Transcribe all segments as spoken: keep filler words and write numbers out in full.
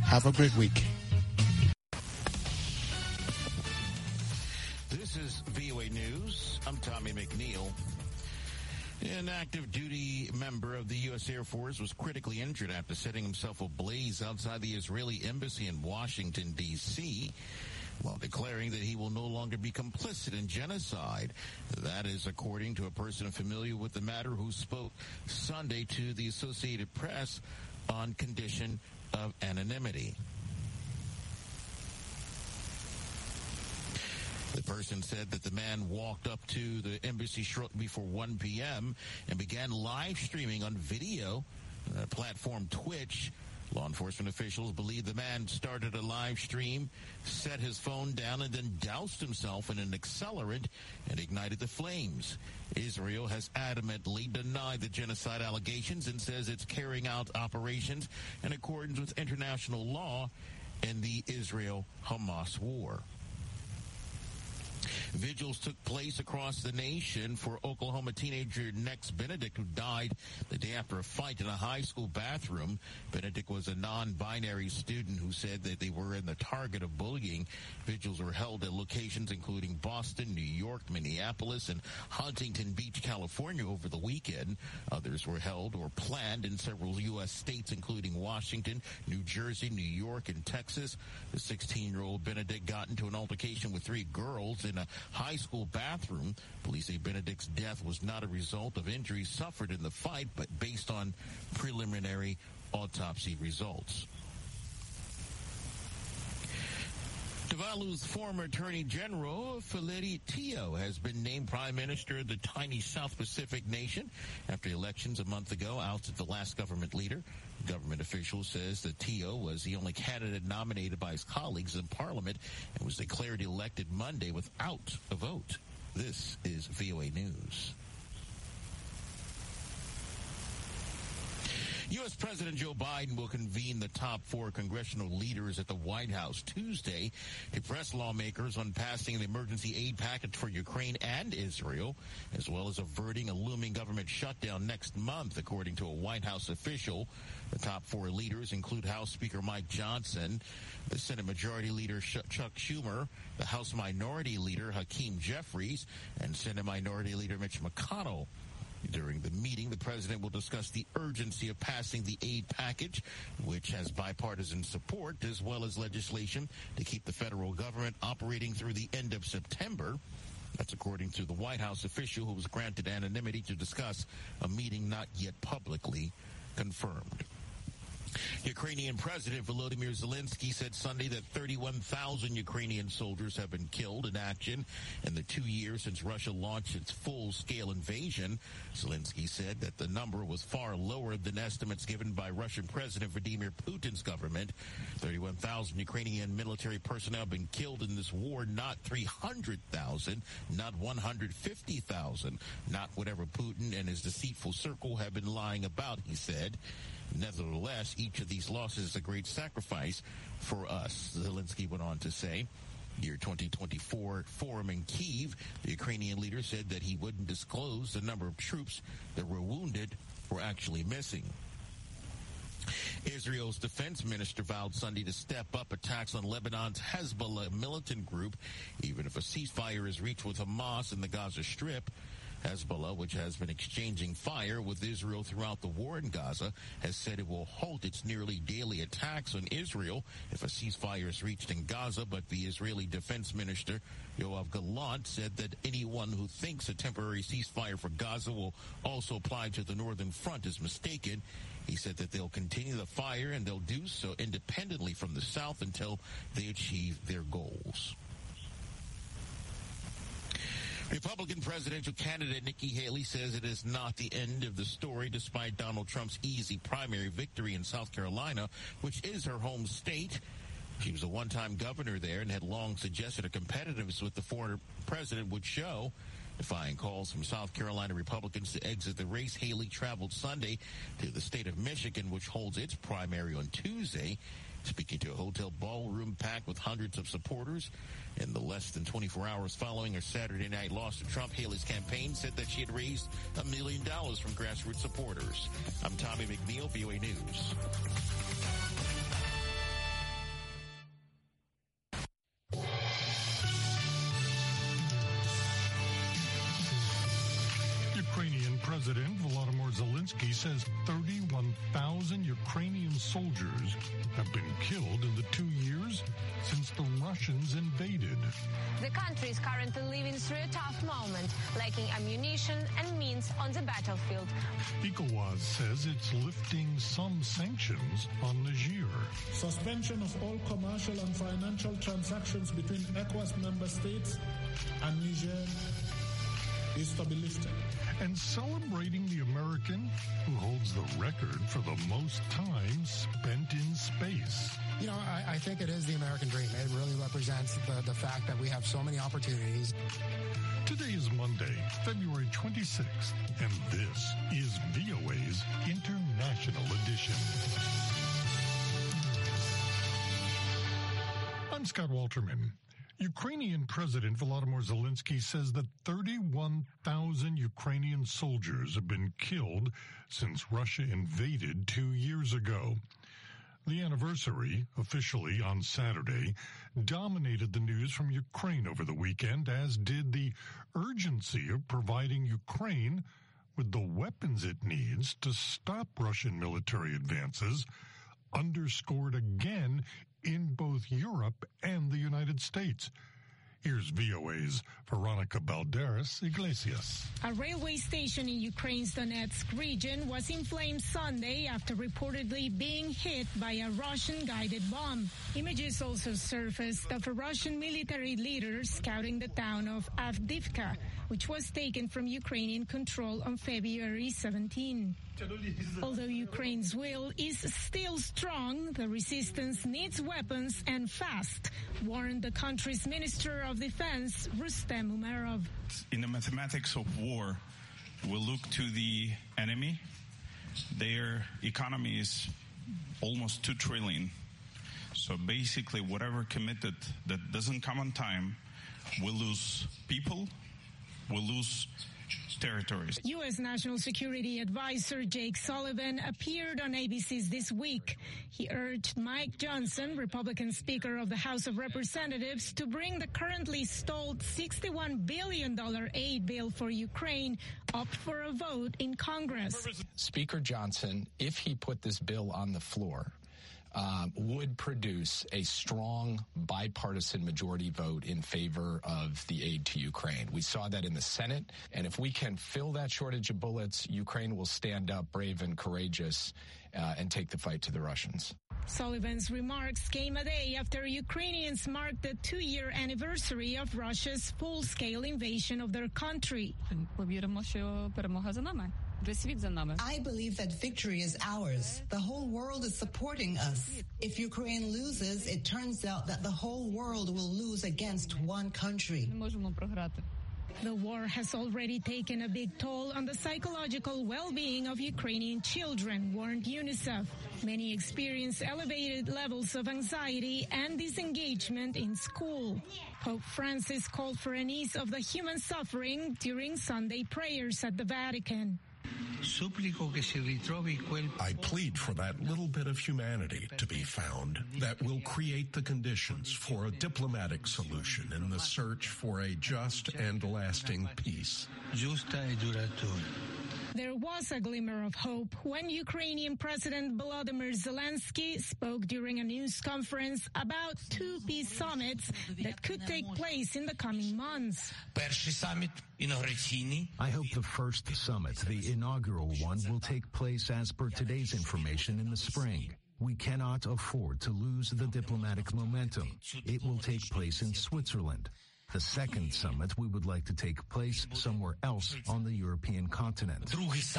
Have a great week. This is V O A News. I'm Tommy McNeil. An active duty member of the U S Air Force was critically injured after setting himself ablaze outside the Israeli embassy in Washington, D C, while declaring that he will no longer be complicit in genocide. That is according to a person familiar with the matter who spoke Sunday to the Associated Press on condition of anonymity. The person said that the man walked up to the embassy shortly before one p.m. and began live streaming on video, uh, platform Twitch. Law enforcement officials believe the man started a live stream, set his phone down, and then doused himself in an accelerant and ignited the flames. Israel has adamantly denied the genocide allegations and says it's carrying out operations in accordance with international law in the Israel-Hamas war. Vigils took place across the nation for Oklahoma teenager Nex Benedict, who died the day after a fight in a high school bathroom. Benedict was a non-binary student who said that they were in the target of bullying. Vigils were held at locations including Boston, New York, Minneapolis, and Huntington Beach, California over the weekend. Others were held or planned in several U S states, including Washington, New Jersey, New York, and Texas. The sixteen-year-old Benedict got into an altercation with three girls in a high school bathroom. Police say Benedict's death was not a result of injuries suffered in the fight, but based on preliminary autopsy results. Tuvalu's former Attorney General, Felipe Tio, has been named Prime Minister of the tiny South Pacific nation after elections a month ago ousted the last government leader. Government official says that Tio was the only candidate nominated by his colleagues in Parliament and was declared elected Monday without a vote. This is V O A News. U S. President Joe Biden will convene the top four congressional leaders at the White House Tuesday to press lawmakers on passing the emergency aid package for Ukraine and Israel, as well as averting a looming government shutdown next month, according to a White House official. The top four leaders include House Speaker Mike Johnson, the Senate Majority Leader Chuck Schumer, the House Minority Leader Hakeem Jeffries, and Senate Minority Leader Mitch McConnell. During the meeting, the president will discuss the urgency of passing the aid package, which has bipartisan support, as well as legislation to keep the federal government operating through the end of September. That's according to the White House official who was granted anonymity to discuss a meeting not yet publicly confirmed. Ukrainian President Volodymyr Zelensky said Sunday that thirty-one thousand Ukrainian soldiers have been killed in action in the two years since Russia launched its full-scale invasion. Zelensky said that the number was far lower than estimates given by Russian President Vladimir Putin's government. thirty-one thousand Ukrainian military personnel have been killed in this war, not three hundred thousand, not one hundred fifty thousand, not whatever Putin and his deceitful circle have been lying about, he said. Nevertheless, each of these losses is a great sacrifice for us, Zelensky went on to say. Year twenty twenty-four forum in Kyiv, the Ukrainian leader said that he wouldn't disclose the number of troops that were wounded or actually missing. Israel's defense minister vowed Sunday to step up attacks on Lebanon's Hezbollah militant group, even if a ceasefire is reached with Hamas in the Gaza Strip. Hezbollah, which has been exchanging fire with Israel throughout the war in Gaza, has said it will halt its nearly daily attacks on Israel if a ceasefire is reached in Gaza. But the Israeli defense minister, Yoav Gallant, said that anyone who thinks a temporary ceasefire for Gaza will also apply to the northern front is mistaken. He said that they'll continue the fire and they'll do so independently from the south until they achieve their goals. Republican presidential candidate Nikki Haley says it is not the end of the story despite Donald Trump's easy primary victory in South Carolina, which is her home state. She was a one-time governor there and had long suggested her competitiveness with the former president would show. Defying calls from South Carolina Republicans to exit the race, Haley traveled Sunday to the state of Michigan, which holds its primary on Tuesday. Speaking to a hotel ballroom packed with hundreds of supporters in the less than twenty-four hours following her Saturday night loss to Trump, Haley's campaign said that she had raised a million dollars from grassroots supporters. I'm Tommy McNeil, V O A News. President Volodymyr Zelensky says thirty-one thousand Ukrainian soldiers have been killed in the two years since the Russians invaded. The country is currently living through a tough moment, lacking ammunition and means on the battlefield. ECOWAS says it's lifting some sanctions on Niger. Suspension of all commercial and financial transactions between ECOWAS member states and Niger is to be lifted. And celebrating the American who holds the record for the most time spent in space. You know, I, I think it is the American dream. It really represents the, the fact that we have so many opportunities. Today is Monday, February twenty-sixth, and this is V O A's International Edition. I'm Scott Walterman. Ukrainian President Volodymyr Zelensky says that thirty-one thousand Ukrainian soldiers have been killed since Russia invaded two years ago. The anniversary, officially on Saturday, dominated the news from Ukraine over the weekend, as did the urgency of providing Ukraine with the weapons it needs to stop Russian military advances, underscored again in both Europe and the United States. Here's V O A's Veronica Balderas Iglesias. A railway station in Ukraine's Donetsk region was in flames Sunday after reportedly being hit by a Russian-guided bomb. Images also surfaced of a Russian military leader scouting the town of Avdiivka, which was taken from Ukrainian control on February seventeenth. Although Ukraine's will is still strong, the resistance needs weapons and fast, warned the country's Minister of Defense, Rustem Umerov. In the mathematics of war, we look to the enemy. Their economy is almost two trillion. So basically, whatever committed that doesn't come on time, we'll lose people, we'll lose territories. U S National Security Advisor Jake Sullivan appeared on A B C's This Week. He urged Mike Johnson, Republican Speaker of the House of Representatives, to bring the currently stalled sixty-one billion dollars aid bill for Ukraine up for a vote in Congress. Speaker Johnson, if he put this bill on the floor, Um, would produce a strong bipartisan majority vote in favor of the aid to Ukraine. We saw that in the Senate, and if we can fill that shortage of bullets, Ukraine will stand up brave and courageous uh, and take the fight to the Russians. Sullivan's remarks came a day after Ukrainians marked the two-year anniversary of Russia's full-scale invasion of their country. I believe that victory is ours. The whole world is supporting us. If Ukraine loses, it turns out that the whole world will lose against one country. The war has already taken a big toll on the psychological well-being of Ukrainian children, warned UNICEF. Many experience elevated levels of anxiety and disengagement in school. Pope Francis called for an ease of the human suffering during Sunday prayers at the Vatican. I plead for that little bit of humanity to be found that will create the conditions for a diplomatic solution in the search for a just and lasting peace. There was a glimmer of hope when Ukrainian President Volodymyr Zelensky spoke during a news conference about two peace summits that could take place in the coming months. I hope the first summit, the inaugural one, will take place as per today's information in the spring. We cannot afford to lose the diplomatic momentum. It will take place in Switzerland. The second summit we would like to take place somewhere else on the European continent.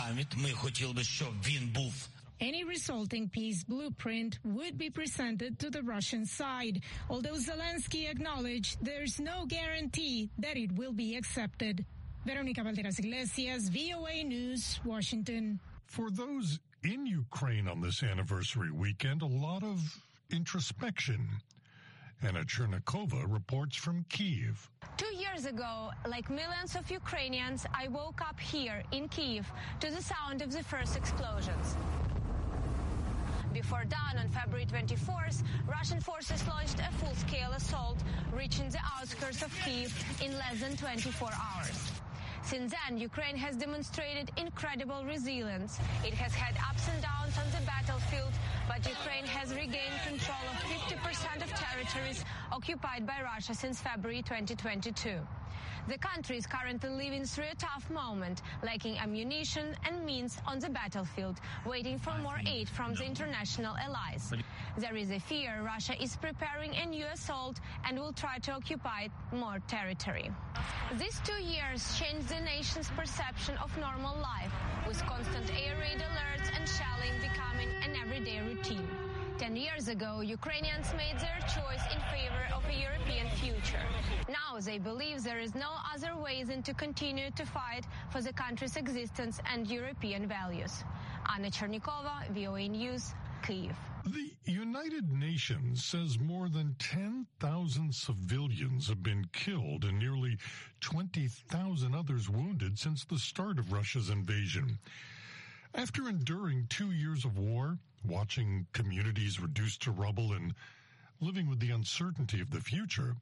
Any resulting peace blueprint would be presented to the Russian side, although Zelensky acknowledged there's no guarantee that it will be accepted. Veronica Valderas Iglesias, V O A News, Washington. For those in Ukraine on this anniversary weekend, a lot of introspection. Anna Chernikova reports from Kyiv. Two years ago, like millions of Ukrainians, I woke up here in Kyiv to the sound of the first explosions. Before dawn on February twenty-fourth, Russian forces launched a full-scale assault, reaching the outskirts of Kyiv in less than twenty-four hours. Since then, Ukraine has demonstrated incredible resilience. It has had ups and downs on the battlefield, but Ukraine has regained control of fifty percent of territories occupied by Russia since February twenty twenty-two. The country is currently living through a tough moment, lacking ammunition and means on the battlefield, waiting for more aid from the international allies. There is a fear Russia is preparing a new assault and will try to occupy more territory. These two years changed the nation's perception of normal life, with constant air raid alerts and shelling becoming an everyday routine. Ten years ago, Ukrainians made their choice in favor of a European future. Now they believe there is no other way than to continue to fight for the country's existence and European values. Anna Chernikova, V O A News, Kyiv. The United Nations says more than ten thousand civilians have been killed and nearly twenty thousand others wounded since the start of Russia's invasion. After enduring two years of war, watching communities reduced to rubble and living with the uncertainty of the future,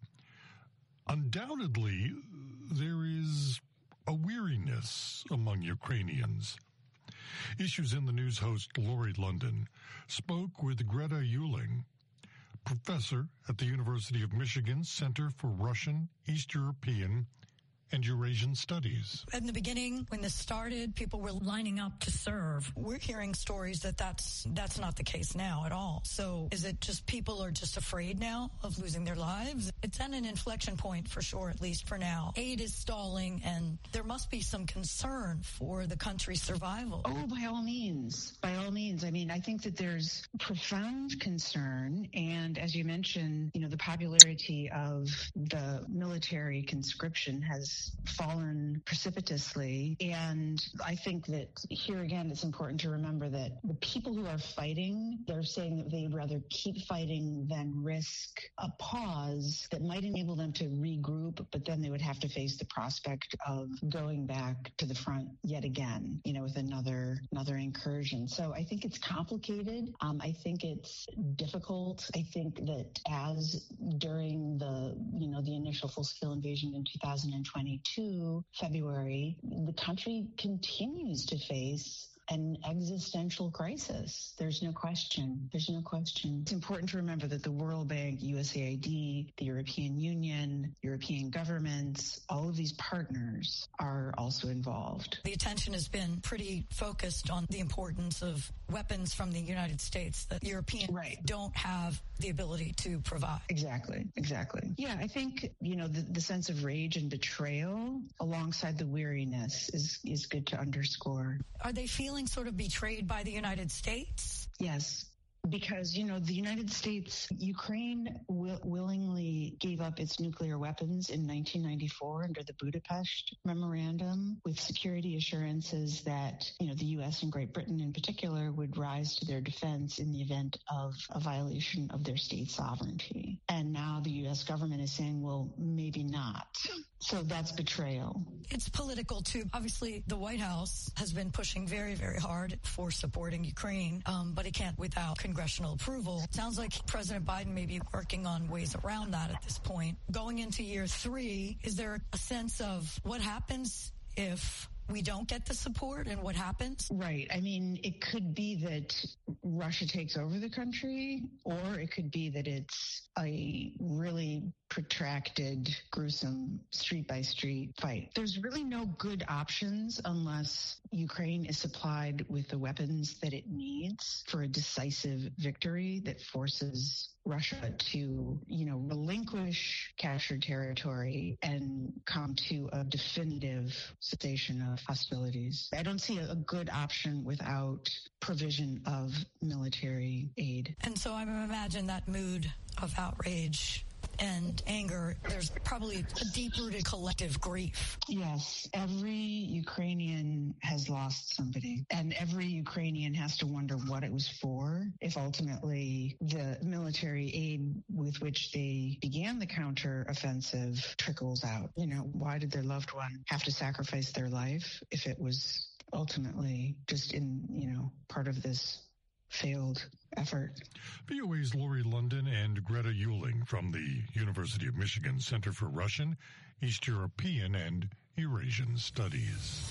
undoubtedly there is a weariness among Ukrainians. Issues in the News host Laurie London spoke with Greta Uhling, professor at the University of Michigan Center for Russian, East European, and Eurasian Studies. In the beginning, when this started, people were lining up to serve. We're hearing stories that that's, that's not the case now at all. So is it just people are just afraid now of losing their lives? It's at an inflection point for sure, at least for now. Aid is stalling, and there must be some concern for the country's survival. Oh, by all means. By all means. I mean, I think that there's profound concern. And as you mentioned, you know, the popularity of the military conscription has fallen precipitously. And I think that here again, it's important to remember that the people who are fighting, they're saying that they'd rather keep fighting than risk a pause that might enable them to regroup, but then they would have to face the prospect of going back to the front yet again, you know, with another, another incursion. So I think it's complicated. Um, I think it's difficult. I think that as during the, you know, the initial full-scale invasion in two thousand twenty, February, the country continues to face an existential crisis. There's no question. There's no question. It's important to remember that the World Bank, U S A I D, the European Union, European governments, all of these partners are also involved. The attention has been pretty focused on the importance of weapons from the United States that Europeans right. don't have the ability to provide. Exactly. Exactly. Yeah, I think, you know, the, the sense of rage and betrayal alongside the weariness is, is good to underscore. Are they feeling sort of betrayed by the United States? Yes. Because, you know, the United States, Ukraine will, willingly gave up its nuclear weapons in nineteen ninety-four under the Budapest Memorandum with security assurances that, you know, the U S and Great Britain in particular would rise to their defense in the event of a violation of their state sovereignty. And now the U S government is saying, well, maybe not. So that's betrayal. It's political, too. Obviously, the White House has been pushing very, very hard for supporting Ukraine, um, but it can't without congressional approval. It sounds like President Biden may be working on ways around that at this point. Going into year three, is there a sense of what happens if we don't get the support and what happens? Right. I mean, it could be that Russia takes over the country, or it could be that it's a really protracted, gruesome street-by-street fight. There's really no good options unless Ukraine is supplied with the weapons that it needs for a decisive victory that forces Russia to, you know, relinquish captured territory and come to a definitive cessation of hostilities. I don't see a, a good option without provision of military aid. And so I imagine that mood of outrage and anger, there's probably a deep-rooted collective grief. Yes, every Ukrainian has lost somebody, and every Ukrainian has to wonder what it was for if ultimately the military aid with which they began the counter-offensive trickles out. You know, why did their loved one have to sacrifice their life if it was ultimately just in, you know, part of this failed effort? V O A's Laurie London and and Greta Uhling from the University of Michigan Center for Russian, East European, and Eurasian Studies.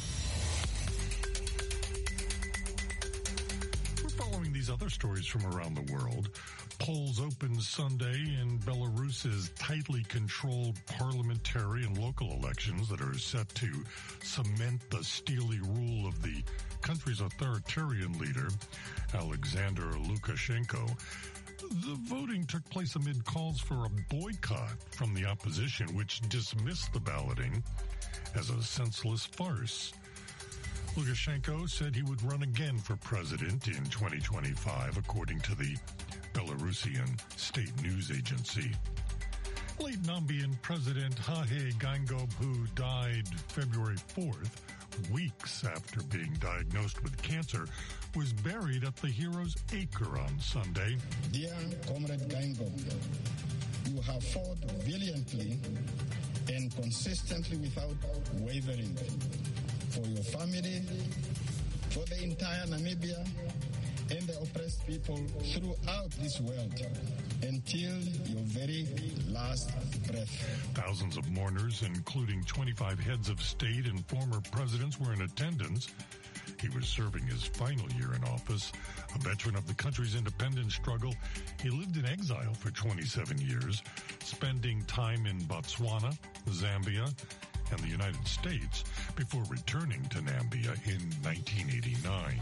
We're following these other stories from around the world. Polls opened Sunday in Belarus's tightly controlled parliamentary and local elections that are set to cement the steely rule of the country's authoritarian leader, Alexander Lukashenko. The voting took place amid calls for a boycott from the opposition, which dismissed the balloting as a senseless farce. Lukashenko said he would run again for president in twenty twenty-five, according to the Belarusian state news agency. Late Nambian President Hage Geingob, who died February fourth, weeks after being diagnosed with cancer, was buried at the Heroes Acre on Sunday. Dear Comrade Geingob, you have fought valiantly and consistently without wavering for your family, for the entire Namibia, and the oppressed people throughout this world until your very last breath. Thousands of mourners, including twenty-five heads of state and former presidents, were in attendance. He was serving his final year in office. A veteran of the country's independence struggle, he lived in exile for twenty-seven years, spending time in Botswana, Zambia, and the United States before returning to Namibia in nineteen eighty-nine.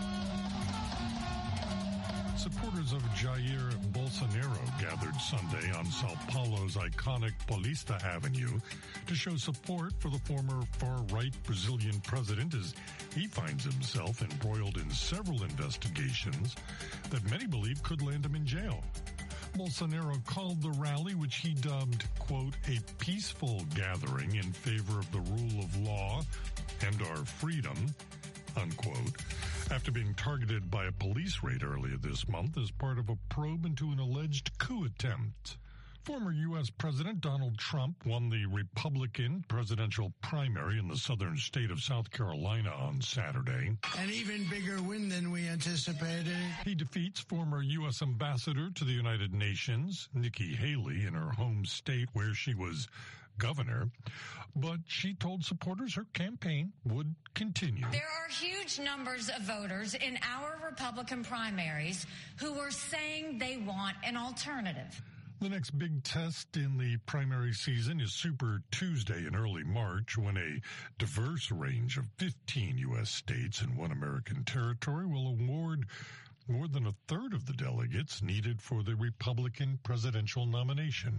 Supporters of Jair Bolsonaro gathered Sunday on Sao Paulo's iconic Paulista Avenue to show support for the former far-right Brazilian president as he finds himself embroiled in several investigations that many believe could land him in jail. Bolsonaro called the rally, which he dubbed, quote, a peaceful gathering in favor of the rule of law and our freedom, unquote, after being targeted by a police raid earlier this month as part of a probe into an alleged coup attempt. Former U S President Donald Trump won the Republican presidential primary in the southern state of South Carolina on Saturday. An even bigger win than we anticipated. He defeats former U S Ambassador to the United Nations, Nikki Haley, in her home state where she was governor, but she told supporters her campaign would continue. There are huge numbers of voters in our Republican primaries who are saying they want an alternative. The next big test in the primary season is Super Tuesday in early March, when a diverse range of fifteen U S states and one American territory will award more than a third of the delegates needed for the Republican presidential nomination.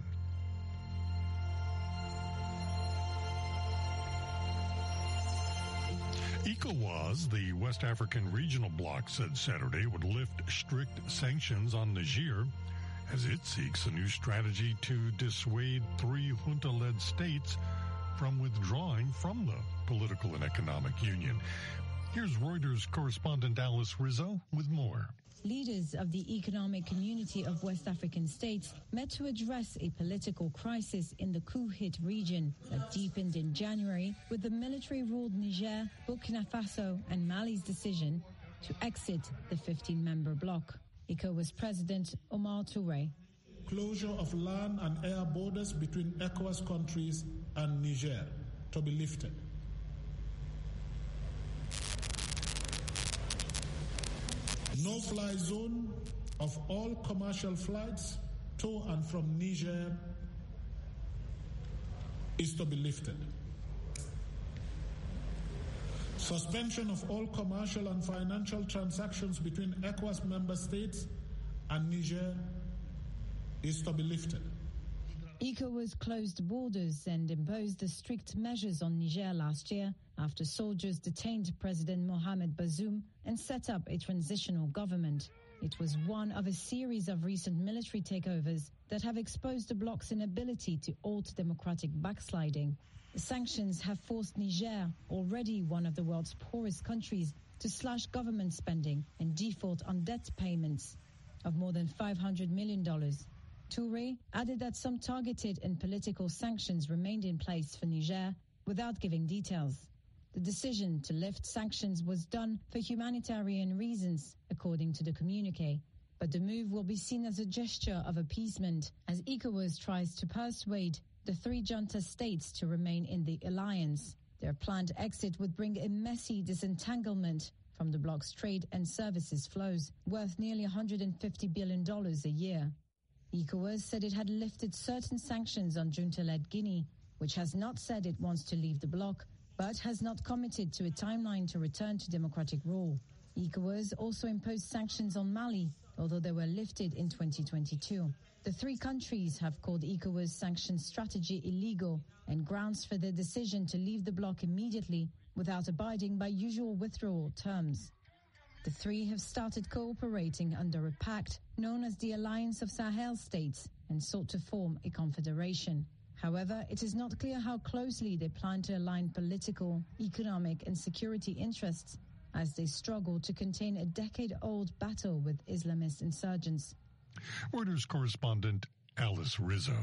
ECOWAS, the West African regional bloc, said Saturday would lift strict sanctions on Niger as it seeks a new strategy to dissuade three junta-led states from withdrawing from the political and economic union. Here's Reuters correspondent Alice Rizzo with more. Leaders of the Economic Community of West African States met to address a political crisis in the coup-hit region that deepened in January with the military-ruled Niger, Burkina Faso and Mali's decision to exit the fifteen-member bloc. ECOWAS President Omar Touré. Closure of land and air borders between ECOWAS countries and Niger to be lifted. No-fly zone of all commercial flights to and from Niger is to be lifted. Suspension of all commercial and financial transactions between ECOWAS member states and Niger is to be lifted. ECOWAS closed borders and imposed strict measures on Niger last year after soldiers detained President Mohamed Bazoum and set up a transitional government. It was one of a series of recent military takeovers that have exposed the bloc's inability to halt democratic backsliding. The sanctions have forced Niger, already one of the world's poorest countries, to slash government spending and default on debt payments of more than five hundred million dollars. Touré added that some targeted and political sanctions remained in place for Niger without giving details. The decision to lift sanctions was done for humanitarian reasons, according to the communiqué. but the move will be seen as a gesture of appeasement as ECOWAS tries to persuade the three junta states to remain in the alliance. Their planned exit would bring a messy disentanglement from the bloc's trade and services flows, worth nearly one hundred fifty billion dollars a year. ECOWAS said it had lifted certain sanctions on junta-led Guinea, which has not said it wants to leave the bloc, but has not committed to a timeline to return to democratic rule. ECOWAS also imposed sanctions on Mali, although they were lifted in twenty twenty-two. The three countries have called ECOWAS' sanctions strategy illegal and grounds for their decision to leave the bloc immediately without abiding by usual withdrawal terms. The three have started cooperating under a pact known as the Alliance of Sahel States and sought to form a confederation. However, it is not clear how closely they plan to align political, economic, and security interests as they struggle to contain a decade-old battle with Islamist insurgents. Reuters correspondent Alice Rizzo.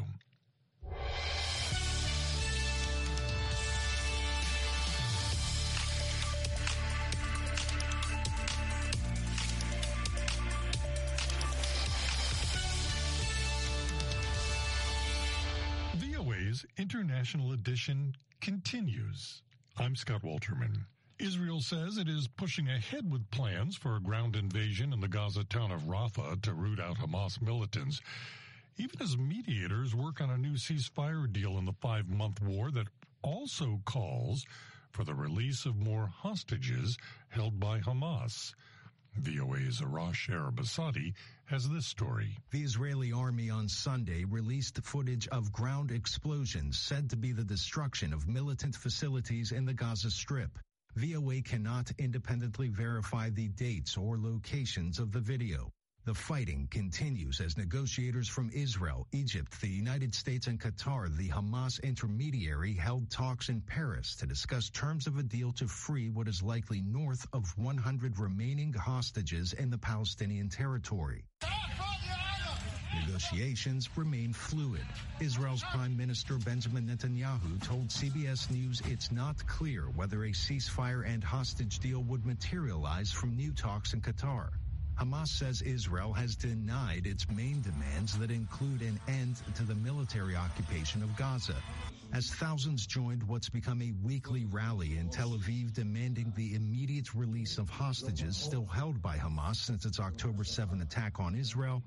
V O A's International Edition continues. I'm Scott Walterman. Israel says it is pushing ahead with plans for a ground invasion in the Gaza town of Rafah to root out Hamas militants, even as mediators work on a new ceasefire deal in the five-month war that also calls for the release of more hostages held by Hamas. V O A's Arash Arabasadi has this story. The Israeli army on Sunday released footage of ground explosions said to be the destruction of militant facilities in the Gaza Strip. V O A cannot independently verify the dates or locations of the video. The fighting continues as negotiators from Israel, Egypt, the United States, and Qatar, the Hamas intermediary, held talks in Paris to discuss terms of a deal to free what is likely north of one hundred remaining hostages in the Palestinian territory. Negotiations remain fluid. Israel's Prime Minister Benjamin Netanyahu told C B S News it's not clear whether a ceasefire and hostage deal would materialize from new talks in Qatar. Hamas says Israel has denied its main demands that include an end to the military occupation of Gaza. As thousands joined what's become a weekly rally in Tel Aviv demanding the immediate release of hostages still held by Hamas since its October seventh attack on Israel,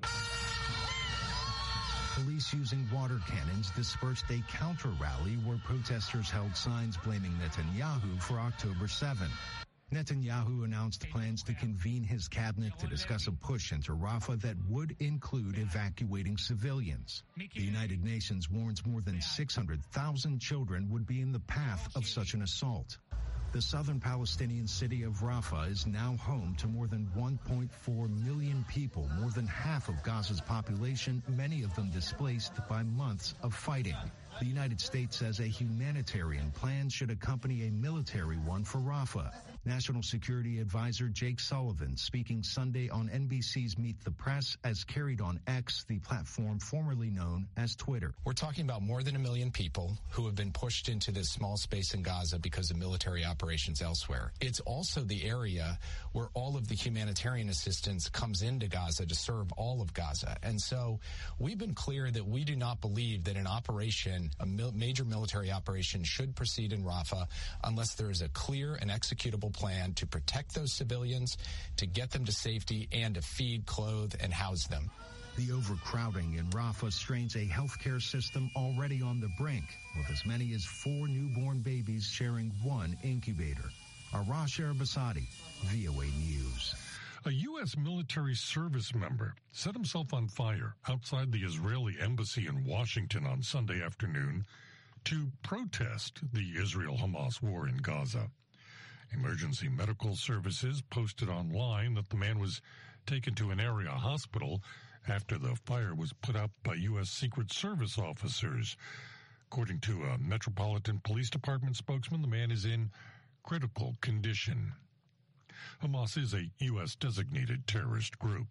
police using water cannons dispersed a counter-rally where protesters held signs blaming Netanyahu for October seventh. Netanyahu announced plans to convene his cabinet to discuss a push into Rafah that would include evacuating civilians. The United Nations warns more than six hundred thousand children would be in the path of such an assault. The southern Palestinian city of Rafah is now home to more than one point four million people, more than half of Gaza's population, many of them displaced by months of fighting. The United States says a humanitarian plan should accompany a military one for Rafah. National Security Advisor Jake Sullivan speaking Sunday on N B C's Meet the Press as carried on X, the platform formerly known as Twitter. We're talking about more than a million people who have been pushed into this small space in Gaza because of military operations elsewhere. It's also the area where all of the humanitarian assistance comes into Gaza to serve all of Gaza. And so we've been clear that we do not believe that an operation, a mil- major military operation, should proceed in Rafah unless there is a clear and executable plan to protect those civilians, to get them to safety, and to feed, clothe, and house them. The overcrowding in Rafah strains a healthcare system already on the brink, with as many as four newborn babies sharing one incubator. Arash Arabasadi, V O A News. A U S military service member set himself on fire outside the Israeli embassy in Washington on Sunday afternoon to protest the Israel-Hamas war in Gaza. Emergency medical services posted online that the man was taken to an area hospital after the fire was put out by U S Secret Service officers. According to a Metropolitan Police Department spokesman, the man is in critical condition. Hamas is a U S designated terrorist group.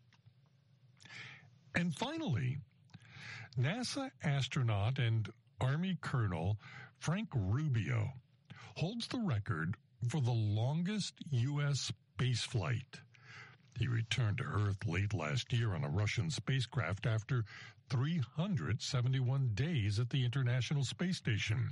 And finally, NASA astronaut and Army Colonel Frank Rubio holds the record for the longest U S spaceflight. He returned to Earth late last year on a Russian spacecraft after three hundred seventy-one days at the International Space Station.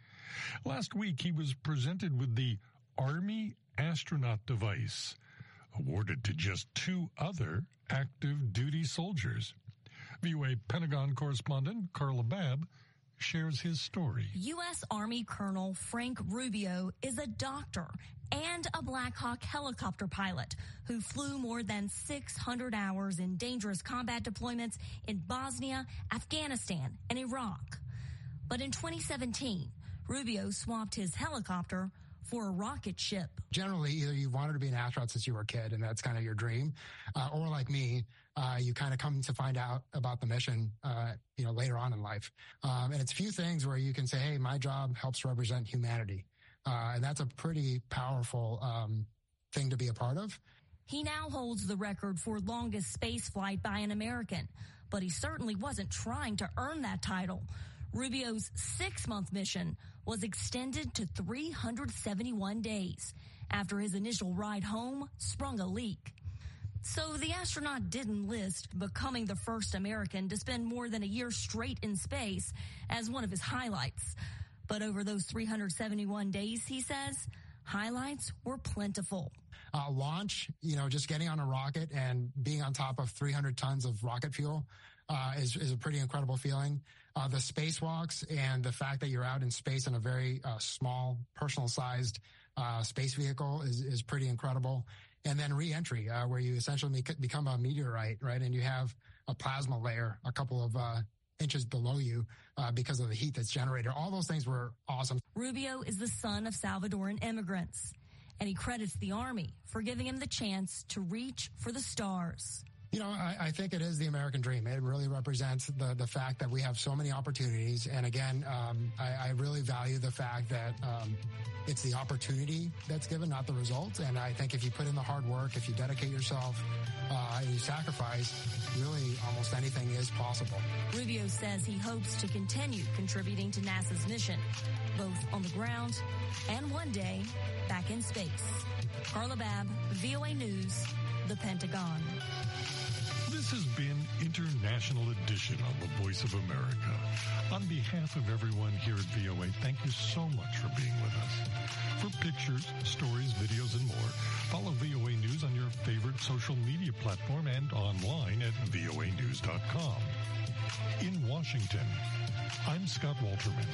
Last week, he was presented with the Army Astronaut Device, awarded to just two other active duty soldiers. V O A Pentagon correspondent Carla Babb shares his story. U S. Army Colonel Frank Rubio is a doctor and a Black Hawk helicopter pilot who flew more than six hundred hours in dangerous combat deployments in Bosnia, Afghanistan, and Iraq. But in twenty seventeen, Rubio swapped his helicopter for a rocket ship. Generally, either you wanted to be an astronaut since you were a kid, and that's kind of your dream, uh, or like me, uh, you kind of come to find out about the mission, uh, you know, later on in life. Um, and it's a few things where you can say, hey, my job helps represent humanity. Uh, and that's a pretty powerful um, thing to be a part of. He now holds the record for longest space flight by an American, but he certainly wasn't trying to earn that title. Rubio's six-month mission was extended to three hundred seventy-one days after his initial ride home sprung a leak. So the astronaut didn't list becoming the first American to spend more than a year straight in space as one of his highlights. But over those three hundred seventy-one days, he says, highlights were plentiful. Uh, launch, you know, just getting on a rocket and being on top of three hundred tons of rocket fuel uh, is, is a pretty incredible feeling. Uh, the spacewalks and the fact that you're out in space in a very uh, small, personal-sized uh, space vehicle is, is pretty incredible. And then re-entry, uh, where you essentially become a meteorite, right? And you have a plasma layer a couple of uh, inches below you uh, because of the heat that's generated. All those things were awesome. Rubio is the son of Salvadoran immigrants, and he credits the Army for giving him the chance to reach for the stars. You know, I, I think it is the American dream. It really represents the, the fact that we have so many opportunities. And again, um, I, I really value the fact that um, it's the opportunity that's given, not the results. And I think if you put in the hard work, if you dedicate yourself, uh, and you sacrifice, really almost anything is possible. Rubio says he hopes to continue contributing to NASA's mission, both on the ground and one day back in space. Carla Babb, V O A News, the Pentagon. This has been International Edition on the Voice of America. On behalf of everyone here at V O A, thank you so much for being with us. For pictures, stories, videos, and more, follow V O A News on your favorite social media platform and online at V O A news dot com. In Washington, I'm Scott Walterman.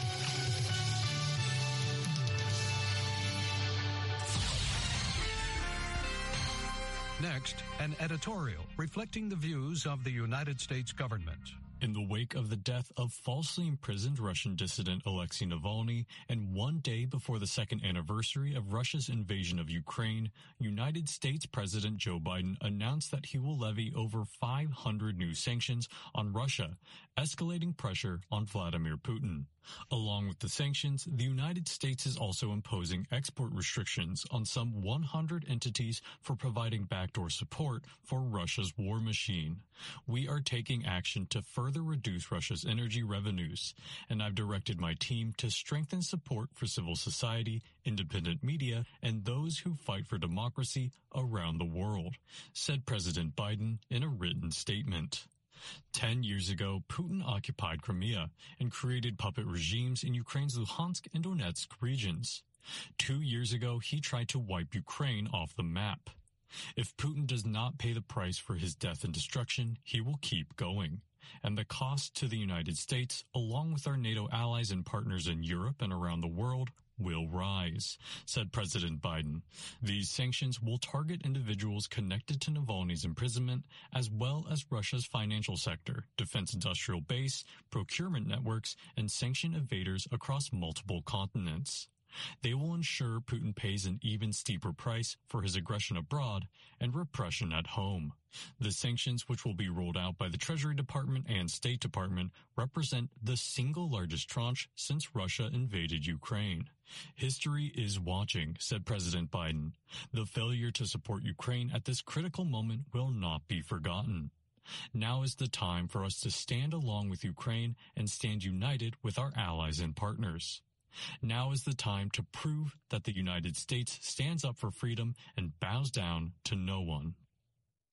Next, an editorial reflecting the views of the United States government. In the wake of the death of falsely imprisoned Russian dissident Alexei Navalny, and one day before the second anniversary of Russia's invasion of Ukraine, United States President Joe Biden announced that he will levy over five hundred new sanctions on Russia, escalating pressure on Vladimir Putin. Along with the sanctions, the United States is also imposing export restrictions on some one hundred entities for providing backdoor support for Russia's war machine. We are taking action to further reduce Russia's energy revenues, and I've directed my team to strengthen support for civil society, independent media, and those who fight for democracy around the world, said President Biden in a written statement. Ten years ago, Putin occupied Crimea and created puppet regimes in Ukraine's Luhansk and Donetsk regions. Two years ago, he tried to wipe Ukraine off the map. If Putin does not pay the price for his death and destruction, he will keep going. And the cost to the United States, along with our NATO allies and partners in Europe and around the world, will rise, said President Biden. These sanctions will target individuals connected to Navalny's imprisonment, as well as Russia's financial sector, defense industrial base, procurement networks, and sanction evaders across multiple continents. They will ensure Putin pays an even steeper price for his aggression abroad and repression at home. The sanctions, which will be rolled out by the Treasury Department and State Department, represent the single largest tranche since Russia invaded Ukraine. History is watching, said President Biden. The failure to support Ukraine at this critical moment will not be forgotten. Now is the time for us to stand along with Ukraine and stand united with our allies and partners. Now is the time to prove that the United States stands up for freedom and bows down to no one.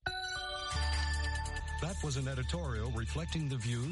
That was an editorial reflecting the views